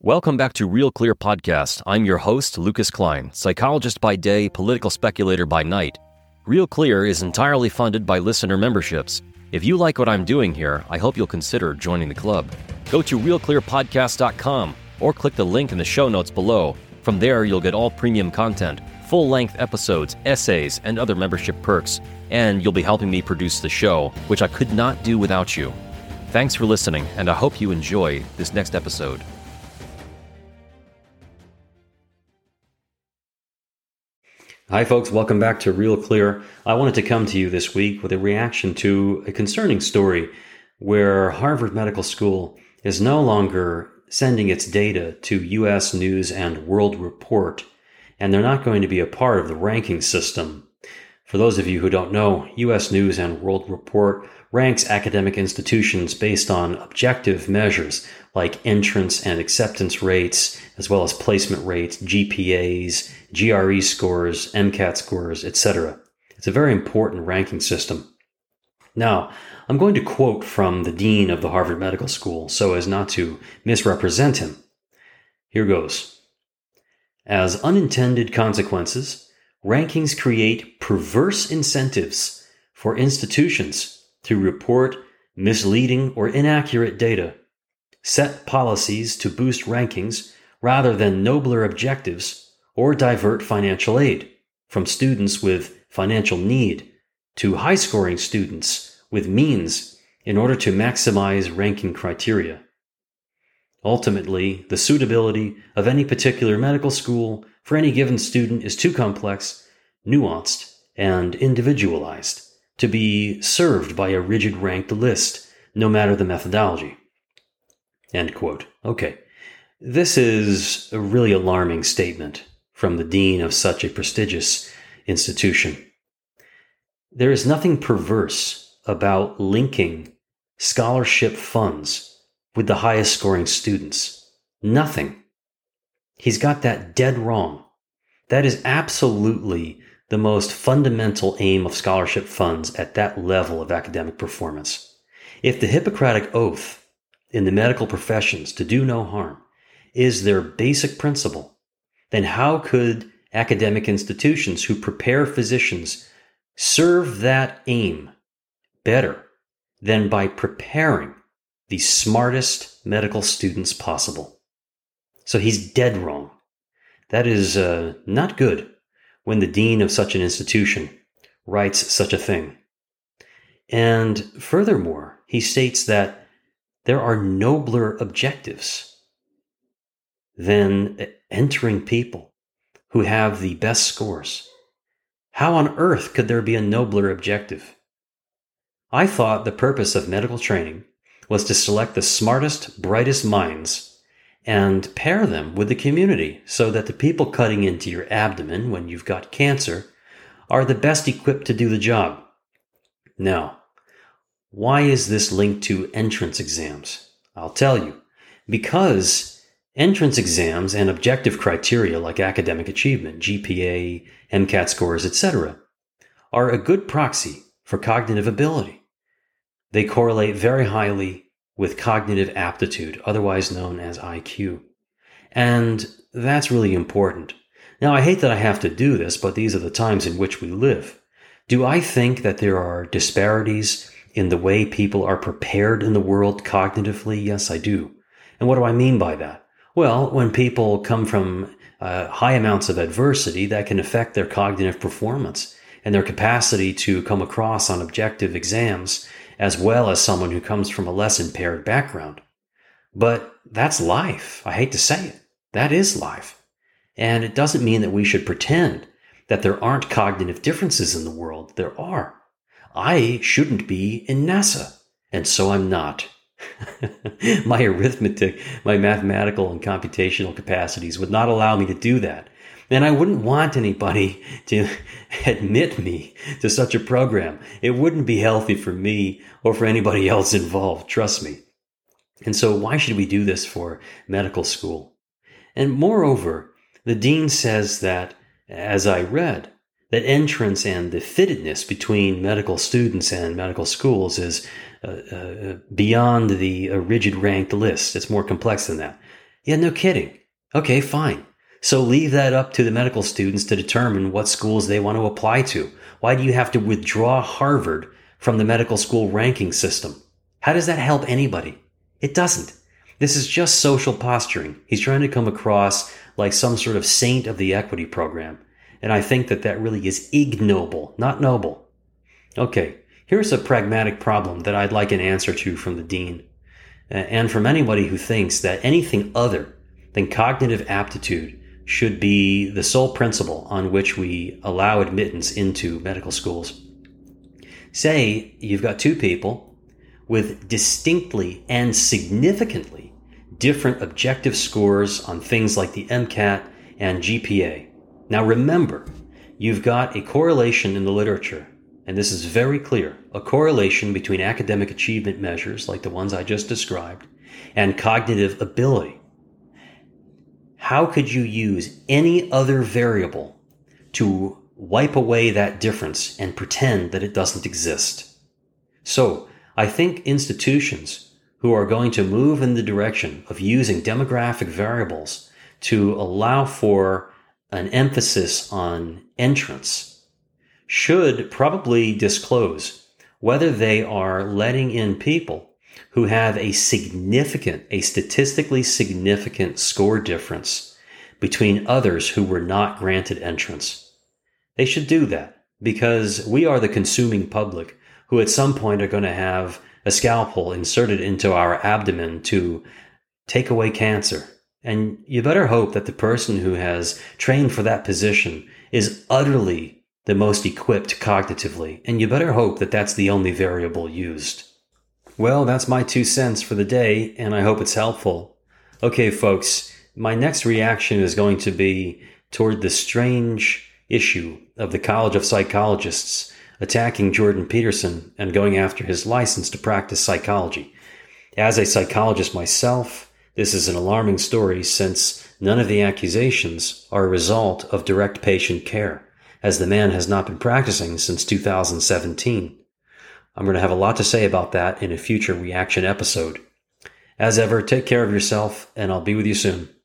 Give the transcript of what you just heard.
Welcome back to Real Clear Podcast. I'm your host, Lucas Klein, psychologist by day, political speculator by night. Real Clear is entirely funded by listener memberships. If you like what I'm doing here, I hope you'll consider joining the club. Go to realclearpodcast.com or click the link in the show notes below. From there, you'll get all premium content, full-length episodes, essays, and other membership perks, and you'll be helping me produce the show, which I could not do without you. Thanks for listening, and I hope you enjoy this next episode. Hi folks, welcome back to Real Clear. I wanted to come to you this week with a reaction to a concerning story where Harvard Medical School is no longer sending its data to U.S. News and World Report, and they're not going to be a part of the ranking system. For those of you who don't know, U.S. News and World Report ranks academic institutions based on objective measures like entrance and acceptance rates, as well as placement rates, GPAs, GRE scores, MCAT scores, etc. It's a very important ranking system. Now, I'm going to quote from the dean of the Harvard Medical School so as not to misrepresent him. Here goes. As unintended consequences, rankings create perverse incentives for institutions to report misleading or inaccurate data, set policies to boost rankings rather than nobler objectives, or divert financial aid from students with financial need to high-scoring students with means in order to maximize ranking criteria. Ultimately, the suitability of any particular medical school for any given student is too complex, nuanced, and individualized to be served by a rigid ranked list, no matter the methodology. End quote. Okay, this is a really alarming statement from the dean of such a prestigious institution. There is nothing perverse about linking scholarship funds with the highest scoring students. Nothing. He's got that dead wrong. That is absolutely the most fundamental aim of scholarship funds at that level of academic performance. If the Hippocratic Oath in the medical professions to do no harm is their basic principle, then how could academic institutions who prepare physicians serve that aim better than by preparing the smartest medical students possible? So he's dead wrong. That is not good when the dean of such an institution writes such a thing. And furthermore, he states that there are nobler objectives than entering people who have the best scores. How on earth could there be a nobler objective? I thought the purpose of medical training was to select the smartest, brightest minds and pair them with the community so that the people cutting into your abdomen when you've got cancer are the best equipped to do the job. Now, why is this linked to entrance exams? I'll tell you. Because entrance exams and objective criteria like academic achievement, GPA, MCAT scores, etc., are a good proxy for cognitive ability. They correlate very highly with cognitive aptitude, otherwise known as IQ. And that's really important. Now, I hate that I have to do this, but these are the times in which we live. Do I think that there are disparities in the way people are prepared in the world cognitively? Yes, I do. And what do I mean by that? Well, when people come from high amounts of adversity, that can affect their cognitive performance and their capacity to come across on objective exams, as well as someone who comes from a less impaired background. But that's life. I hate to say it. That is life. And it doesn't mean that we should pretend that there aren't cognitive differences in the world. There are. I shouldn't be in NASA, and so I'm not. My arithmetic, my mathematical and computational capacities would not allow me to do that. And I wouldn't want anybody to admit me to such a program. It wouldn't be healthy for me or for anybody else involved, trust me. And so why should we do this for medical school? And moreover, the dean says that, as I read, that entrance and the fittedness between medical students and medical schools is beyond the rigid ranked list. It's more complex than that. Yeah, no kidding. Okay, fine. So leave that up to the medical students to determine what schools they want to apply to. Why do you have to withdraw Harvard from the medical school ranking system? How does that help anybody? It doesn't. This is just social posturing. He's trying to come across like some sort of saint of the equity program. And I think that that really is ignoble, not noble. Okay, here's a pragmatic problem that I'd like an answer to from the dean. And from anybody who thinks that anything other than cognitive aptitude should be the sole principle on which we allow admittance into medical schools. Say you've got two people with distinctly and significantly different objective scores on things like the MCAT and GPA. Now remember, you've got a correlation in the literature, and this is very clear, a correlation between academic achievement measures like the ones I just described and cognitive ability. How could you use any other variable to wipe away that difference and pretend that it doesn't exist? So I think institutions who are going to move in the direction of using demographic variables to allow for an emphasis on entrance should probably disclose whether they are letting in people who have a statistically significant score difference between others who were not granted entrance. They should do that because we are the consuming public who at some point are going to have a scalpel inserted into our abdomen to take away cancer. And you better hope that the person who has trained for that position is utterly the most equipped cognitively. And you better hope that that's the only variable used. Well, that's my 2 cents for the day, and I hope it's helpful. Okay, folks, my next reaction is going to be toward the strange issue of the College of Psychologists attacking Jordan Peterson and going after his license to practice psychology. As a psychologist myself, this is an alarming story since none of the accusations are a result of direct patient care, as the man has not been practicing since 2017. I'm going to have a lot to say about that in a future reaction episode. As ever, take care of yourself, and I'll be with you soon.